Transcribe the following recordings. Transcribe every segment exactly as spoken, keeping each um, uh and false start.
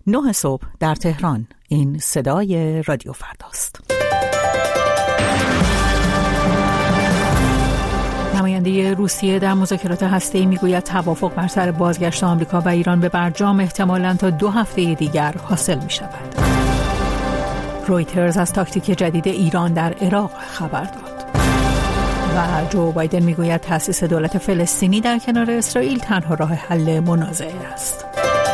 نه صبح در تهران. این صدای رادیو فرداست. نماینده روسیه در مذاکرات هسته‌ای میگوید توافق بر سر بازگشت آمریکا و ایران به برجام احتمالاً تا دو هفته دیگر حاصل می شود. رویترز از تاکتیک جدید ایران در عراق خبر داد. و جو بایدن میگوید تأسیس دولت فلسطینی در کنار اسرائیل تنها راه حل منازعه است.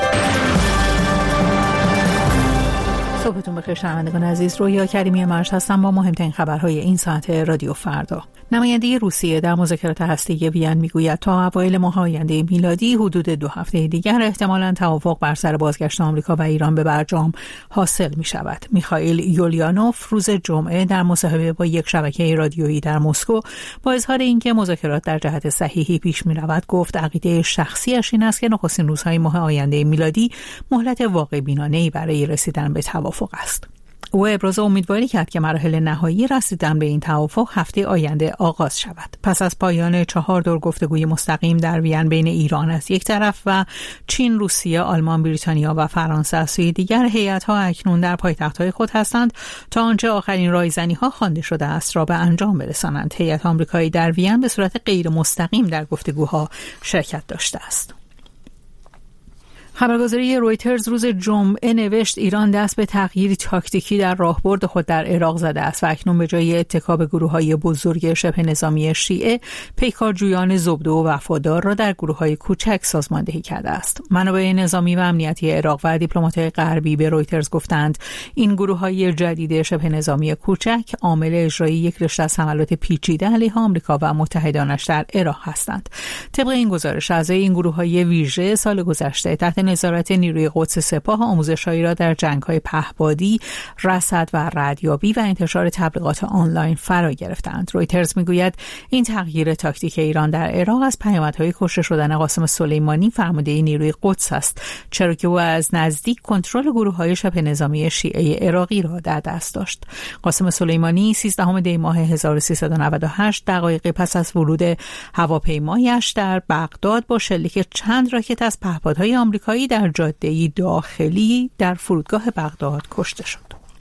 صبحتون بخیر شنوندگان عزیز، رویا کریمی مرج هستم با مهمترین خبرهای این ساعت رادیو فردا. نماینده روسیه در مذاکرات هسته‌ای وین میگوید تا اوایل ماه آینده میلادی حدود دو هفته دیگر احتمالاً توافق بر سر بازگشت آمریکا و ایران به برجام حاصل می شود. میخائیل یولیانوف روز جمعه در مصاحبه با یک شبکه رادیویی در مسکو با اظهار اینکه مذاکرات در جهت صحیحی پیش می رود گفت عقیده شخصیش این است که نخستین روزهای ماه آینده میلادی مهلت واقع بینانه‌ای برای رسیدن به توافق است. او ابراز امیدواری کرد که مراحل نهایی رسیدن به این توافق هفته آینده آغاز شود. پس از پایان چهار دور گفتگوی مستقیم در وین بین ایران از یک طرف و چین، روسیه، آلمان، بریتانیا و فرانسه از سوی دیگر، هیئت‌ها اکنون در پایتخت‌های خود هستند تا آنچه آخرین رایزنی‌ها خوانده شده است را به انجام برسانند. هیئت آمریکایی در وین به صورت غیر مستقیم در گفتگوها شرکت داشته است. خبرگزاری رویترز روز جمعه نوشت ایران دست به تغییری تاکتیکی در راهبرد خود در عراق زده است و اکنون به جای اتکا به گروه‌های بزرگ شبه نظامی شیعه، پیکارجویان زبده و وفادار را در گروه‌های کوچک سازماندهی کرده است. منابع نظامی و امنیتی عراق و دیپلمات‌های غربی به رویترز گفتند این گروه‌های جدید شبه نظامی کوچک عامل اجرایی یک رشته از حملات پیچیده علیه آمریکا و متحدانش در عراق هستند. طبق این گزارش اعضای این گروه‌های ویژه سال گذشته تحت نظارت نیروی قدس سپاه آموزش‌هایی را در جنگ‌های پهپادی، رصد و ردیابی و انتشار تبلیغات آنلاین فرا گرفتند. رویترز میگوید این تغییر تاکتیک ایران در عراق از پیامدهای کشته شدن قاسم سلیمانی فرمانده نیروی قدس است، چرا که او از نزدیک کنترل گروه‌های شبه نظامی شیعه عراقی را در دست داشت. قاسم سلیمانی سیزدهم دی ماه هزار و سیصد و نود و هشت دقایق پس از ورود هواپیمایش در بغداد با شلیک چند راکت از پهپادهای آمریکایی در جاده‌ای داخلی در فرودگاه بغداد کشته شد.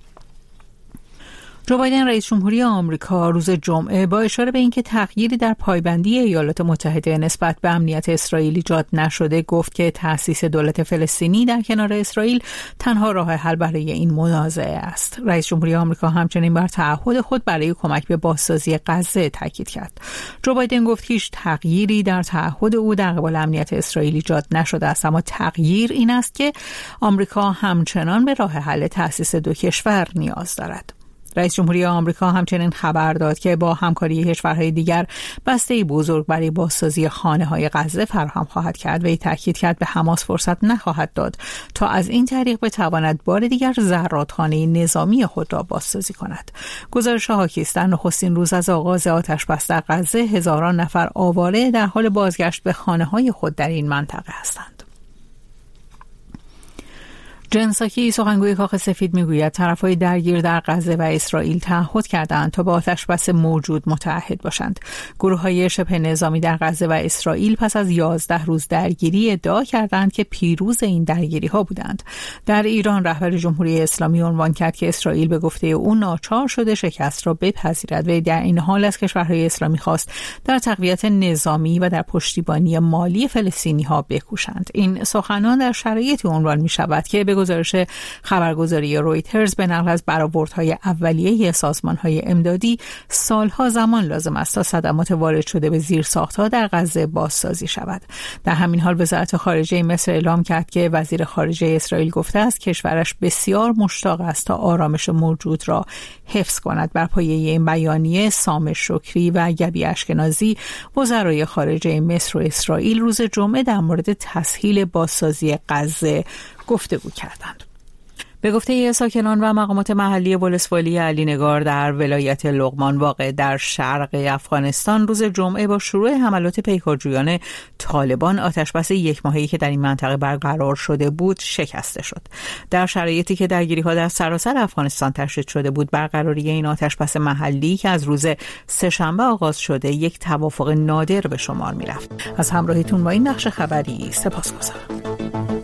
جو بایدن رئیس جمهوری آمریکا روز جمعه با اشاره به اینکه تغییری در پایبندی ایالات متحده نسبت به امنیت اسرائیل ایجاد نشده گفت که تأسیس دولت فلسطینی در کنار اسرائیل تنها راه حل برای این منازعه است. رئیس جمهوری آمریکا همچنین بر تعهد خود برای کمک به بازسازی غزه تاکید کرد. جو بایدن گفت که هیچ تغییری در تعهد او در قبال امنیت اسرائیل ایجاد نشده است، اما تغییر این است که آمریکا همچنان به راه حل تأسیس دو کشور نیاز دارد. رئیس جمهوری آمریکا همچنین خبر داد که با همکاری کشورهای دیگر بسته‌ای بزرگ برای بازسازی خانه‌های غزه فراهم خواهد کرد و تاکید کرد به حماس فرصت نخواهد داد تا از این طریق بتواند بار دیگر زرادخانه نظامی خود را بازسازی کند. گزارش حاکی است در نخستین روز از آغاز آتش‌بس در غزه هزاران نفر آواره در حال بازگشت به خانه‌های خود در این منطقه هستند. جن ساکی سخنگوی کاخ سفید میگوید طرفهای درگیر در غزه و اسرائیل تعهد کردند تا با آتش‌بس موجود متعهد باشند. گروه‌های شبه نظامی در غزه و اسرائیل پس از یازده روز درگیری ادعا کردند که پیروز این درگیری‌ها بودند. در ایران رهبر جمهوری اسلامی عنوان کرد که اسرائیل به گفته او ناچار شده شکست را بپذیرد و در این حال از کشورهای اسلامی خواست در تقویت نظامی و در پشتیبانی مالی فلسطینی‌ها بکوشند. این سخنان در شرایطی عنوان می‌شود که به گزارش خبرگزاری رویترز به نقل از برآوردهای اولیه سازمان‌های امدادی سالها زمان لازم است تا صدمات وارد شده به زیرساخت‌ها در غزه بازسازی شود. در همین حال وزارت خارجه مصر اعلام کرد که وزیر خارجه اسرائیل گفته است کشورش بسیار مشتاق است تا آرامش موجود را حفظ کند. بر پایه این بیانیه سام شکری و گبی اشکنازی وزرای خارجه مصر و اسرائیل روز جمعه در مورد تسهیل بازسازی غزه گفتگو کردند. به گفته ساکنان و مقامات محلی ولسوالی علی نگار در ولایت لقمان واقع در شرق افغانستان روز جمعه با شروع حملات پیکارجویان طالبان آتش‌بس یک ماهه‌ای که در این منطقه برقرار شده بود شکسته شد. در شرایطی که درگیری‌ها در سراسر افغانستان تشدید شده بود، برقراری این آتش‌بس محلی که از روز سه‌شنبه آغاز شده یک توافق نادر به شمار می‌رفت. از همراهیتون با این بخش خبری سپاسگزارم.